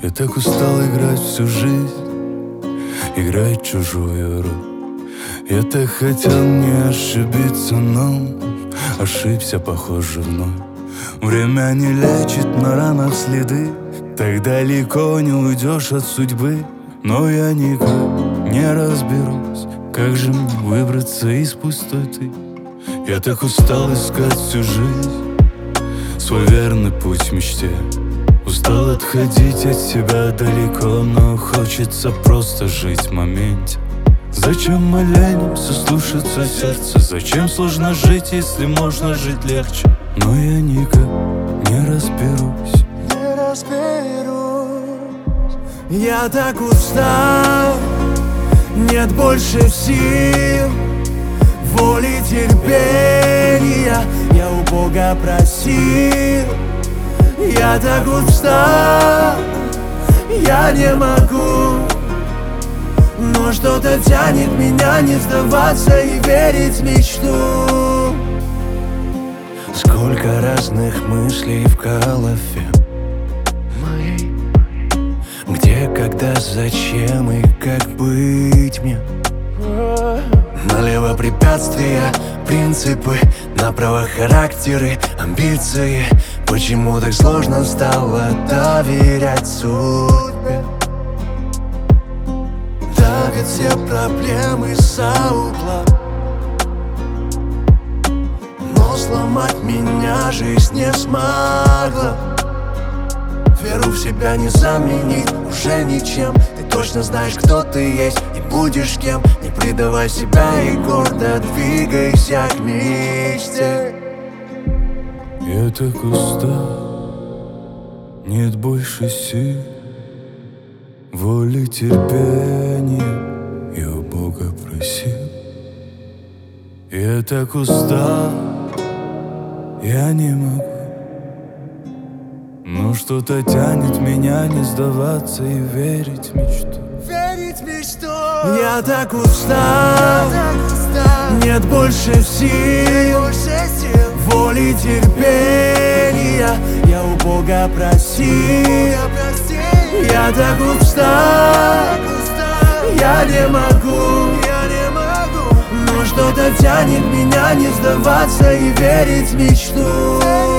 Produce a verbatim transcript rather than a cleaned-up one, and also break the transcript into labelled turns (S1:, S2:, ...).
S1: Я так устал играть всю жизнь, играть чужую роль. Я так хотел не ошибиться, но ошибся, похоже, вновь. Время не лечит на ранах следы, так далеко не уйдешь от судьбы. Но я никак не разберусь, как же мне выбраться из пустоты. Я так устал искать всю жизнь свой верный путь в мечте. Устал отходить от себя далеко, но хочется просто жить в моменте. Зачем мы ленимся слушаться сердца? Зачем сложно жить, если можно жить легче? Но я никак не разберусь.
S2: Не разберусь. Я так устал, нет больше сил, воли, терпения я у Бога просил. Я так устал, я не могу, но что-то тянет меня не сдаваться и верить в мечту. Сколько разных мыслей в голове моей, где, когда, зачем и как быть мне. Налево препятствия, принципы, направо характеры, амбиции. Почему так сложно стало доверять судьбе? Давят все проблемы за угла, но сломать меня жизнь не смогла. Веру в себя не заменить уже ничем. Ты точно знаешь, кто ты есть и будешь кем. Не предавай себя и гордо двигайся к мечте.
S1: Я так устал, нет больше сил, воли, терпения я у Бога просил. Я так устал, я не могу, но что-то тянет меня не сдаваться и верить в мечту.
S2: Верить в мечту. Я так устал, нет больше сил, воли, терпения я у Бога просил. Я так устал, я не могу, но что-то тянет меня не сдаваться и верить в мечту.